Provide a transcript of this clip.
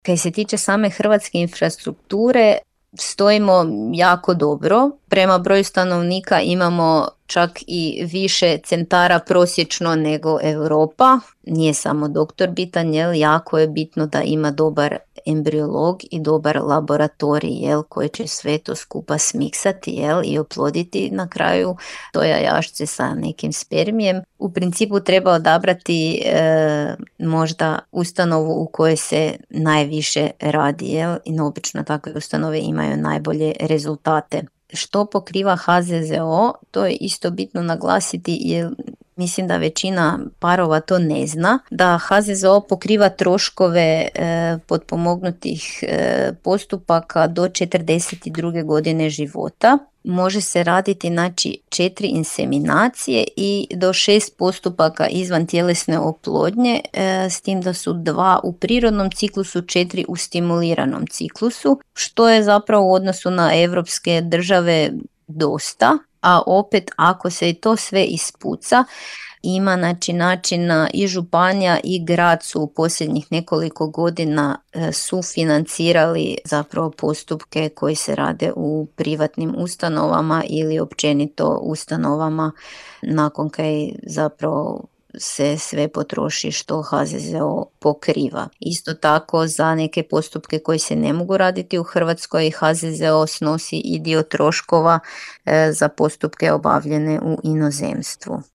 Kaj se tiče same hrvatske infrastrukture, stojimo jako dobro. Prema broju stanovnika imamo čak i više centara prosječno nego Europa. Nije samo doktor bitan, jako je bitno da ima dobar embriolog i dobar laboratorij, koji će sve to skupa smiksati, i oploditi na kraju to jajašce sa nekim spermijem. U principu treba odabrati možda ustanovu u kojoj se najviše radi, i obično takve ustanove imaju najbolje rezultate. Što pokriva HZZO, to je isto bitno naglasiti jer mislim da većina parova to ne zna, da HZZO pokriva troškove potpomognutih postupaka do 42. godine života. Može se raditi 4 inseminacije i do 6 postupaka izvan tjelesne oplodnje, s tim da su 2 u prirodnom ciklusu, 4 u stimuliranom ciklusu, što je zapravo u odnosu na europske države dosta, a opet ako se i to sve ispuca, ima načina i županija i grad su u posljednjih nekoliko godina sufinancirali zapravo postupke koji se rade u privatnim ustanovama ili općenito ustanovama nakon kaj zapravo se sve potroši što HZZO pokriva. Isto tako za neke postupke koji se ne mogu raditi u Hrvatskoj, HZZO snosi i dio troškova za postupke obavljene u inozemstvu.